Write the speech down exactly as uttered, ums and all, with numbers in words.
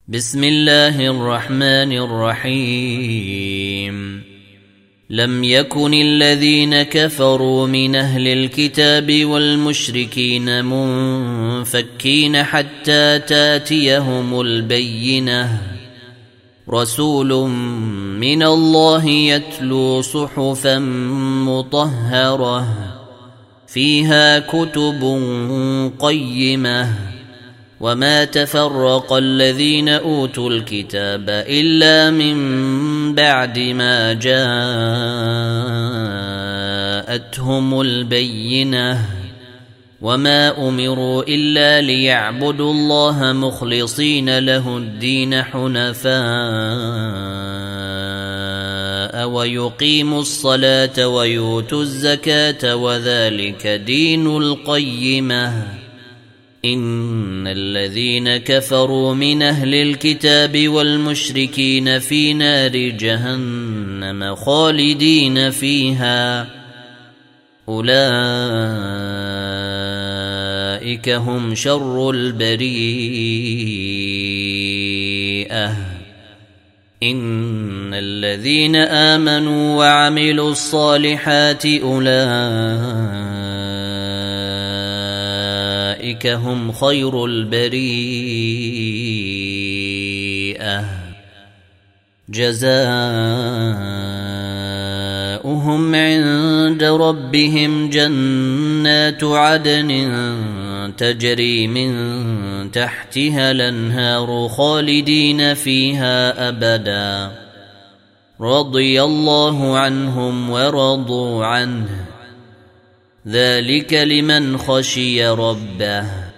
بسم الله الرحمن الرحيم لم يكن الذين كفروا من أهل الكتاب والمشركين منفكين حتى تاتيهم البينة رسول من الله يتلو صحفا مطهرة فيها كتب قيمة وما تفرق الذين أوتوا الكتاب إلا من بعد ما جاءتهم البينة وما أمروا إلا ليعبدوا الله مخلصين له الدين حنفاء ويقيموا الصلاة ويؤتوا الزكاة وذلك دين القيمة إن الذين كفروا من أهل الكتاب والمشركين في نار جهنم خالدين فيها أولئك هم شر البريئة إن الذين آمنوا وعملوا الصالحات أولئك هم خير البريئة جزاؤهم عند ربهم جنات عدن تجري من تحتها الأنهار خالدين فيها أبدا رضي الله عنهم ورضوا عنه ذلك لمن خشي ربه